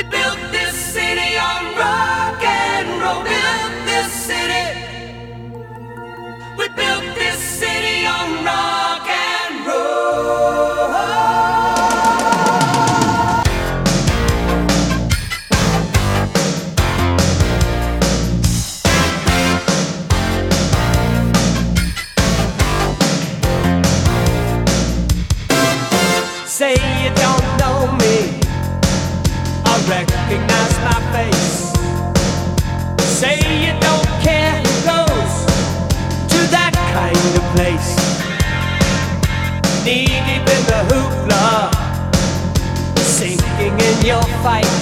built this city on rock and roll. Built this city. We built this city on rock and roll. Say you don't know me, I recognize my face. Say you don't care who goes to that kind of place. Knee deep in the hoopla, sinking in your fight.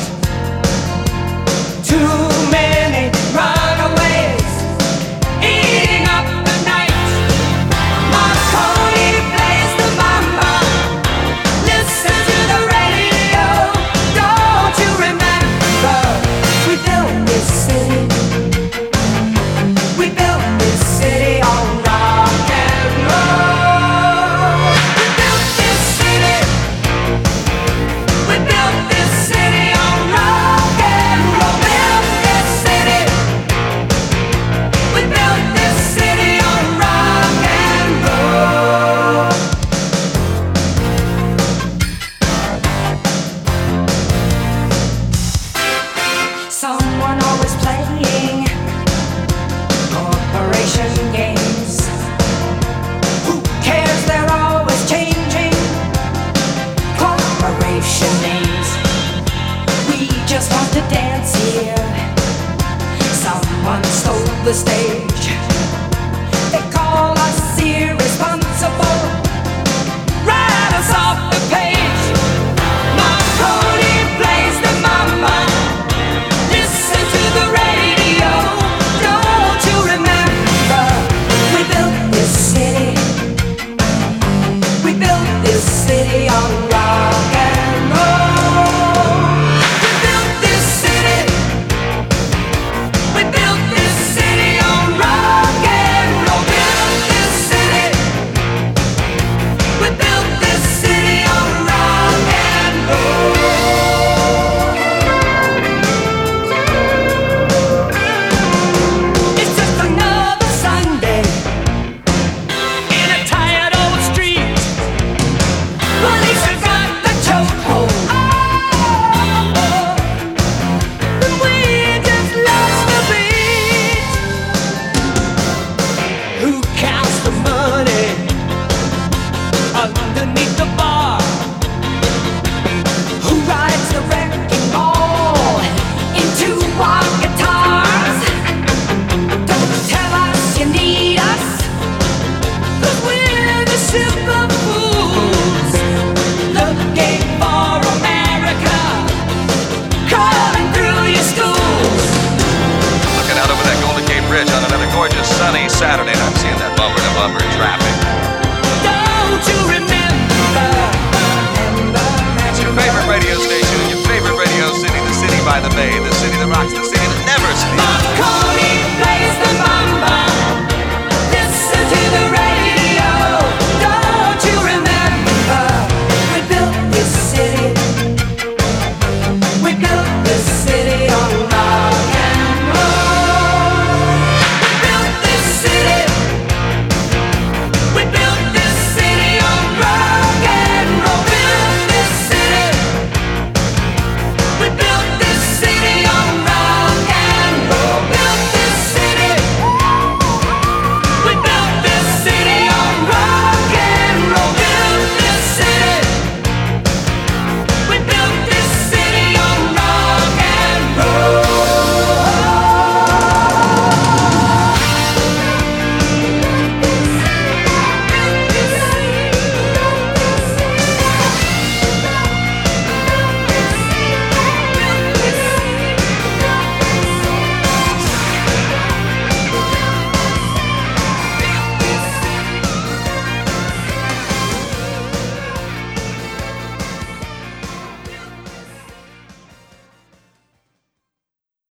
Too many runaways eating up the night. Marconi plays the mambo. Listen to the radio. Don't you remember? We built this city. We built this city on rock and roll. We built this city. We built this city on rock and roll. Built this city. We built this city on rock and roll. Someone always playing corporation games. Who cares? They're always changing corporation names. We just want to dance here. Someone stole the stage.